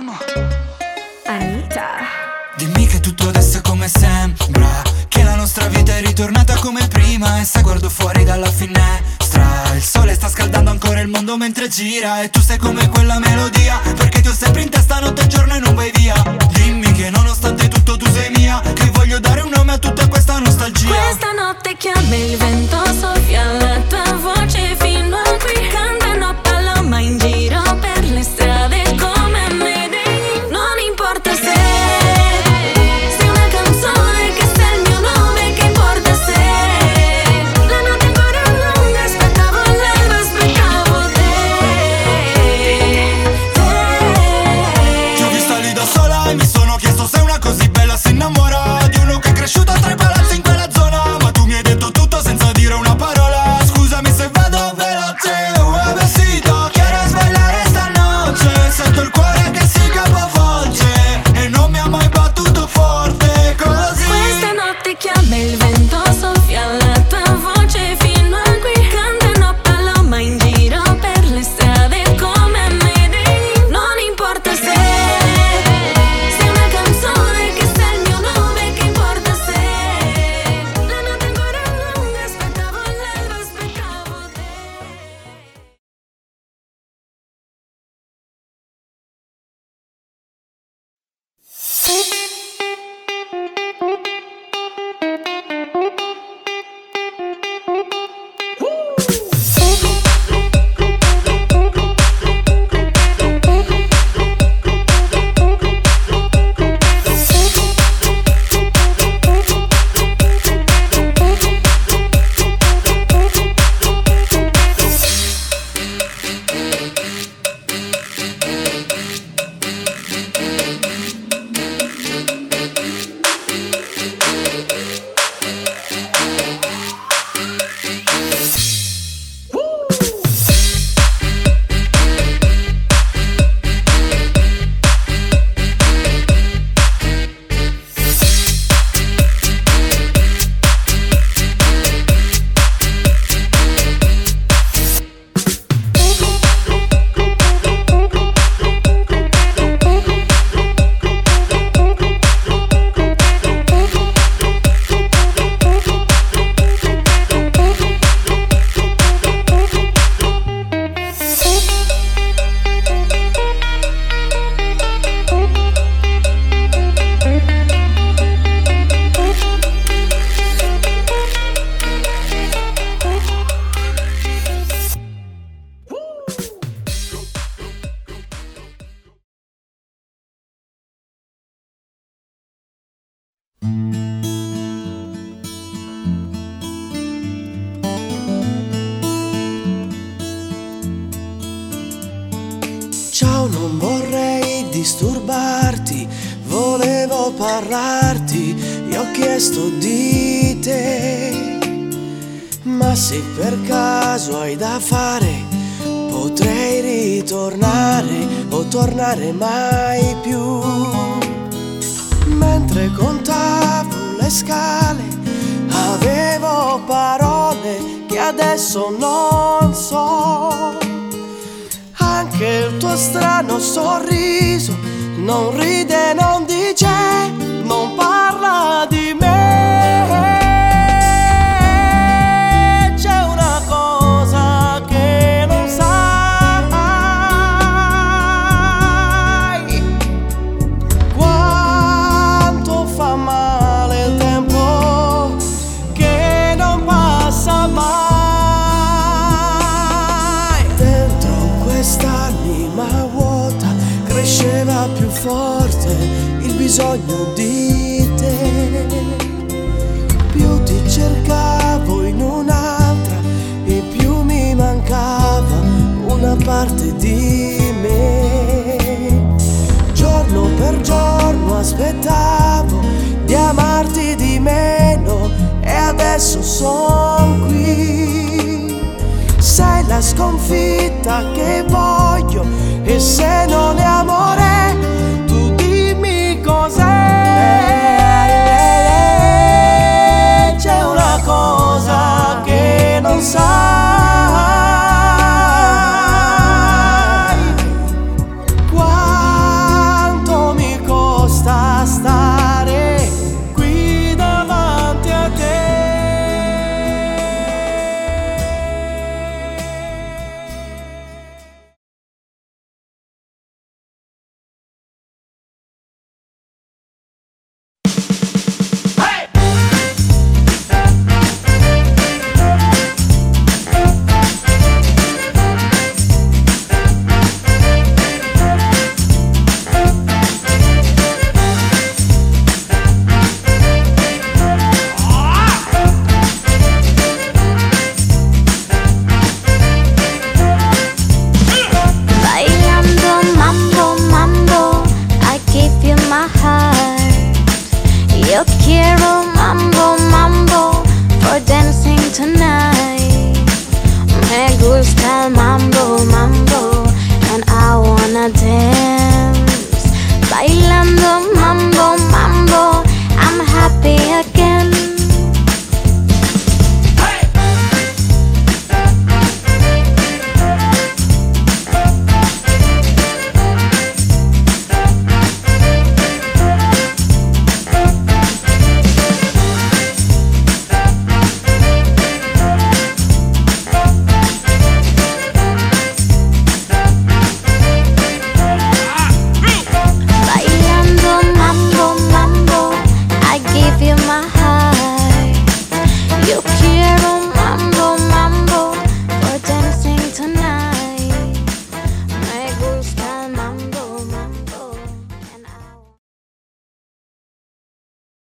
Anita. Dimmi che tutto adesso è come sembra, che la nostra vita è ritornata come prima. E se guardo fuori dalla finestra, il sole sta scaldando ancora il mondo mentre gira. E tu sei come quella melodia, perché ti ho sempre in testa notte e giorno e non vai via. Dimmi che nonostante tutto tu sei mia, che voglio dare un nome a tutta questa nostalgia. Questa notte chiama il vento, soffia la tua voce fino a qui. Cantano paloma in giro per le strade come me. Non importa se sei una canzone, che sei il mio nome, che importa se la notte ancora lunga, aspettavo l'alba, aspettavo te. Ti ho vista lì da sola e mi sono chiesto se una così bella si innamora di uno che è cresciuto tra i palazzi in quella zona. Ma tu mi hai detto tutto senza dire una parola. Scusami se vado veloce, un vestito, quiero sbagliare stanotte. Sento il cuore che si capovolge e non mi ha mai battuto forte così. Questa notte chiama il vento, soffia la tua voce fino a qui. Cantano paloma in giro per le strade come me. Non importa se sei una canzone, che sei il mio nome, che importa se la notte ancora lunga, aspettavo l'alba, aspettavo te. Ciao, non vorrei disturbarti, volevo parlarti, gli ho chiesto di te. Ma se per caso hai da fare, potrei ritornare o tornare mai più. Mentre contavo le scale, avevo parole che adesso non so. Anche il tuo strano sorriso non ride, non dice, non parla di me. C'è una cosa che non sai, quanto fa male il tempo che non passa mai. Quest'anima vuota cresceva più forte il bisogno di te. Più ti cercavo in un'altra e più mi mancava una parte di me. Giorno per giorno aspettavo di amarti di meno e adesso son qui. Sei la sconfitta che voglio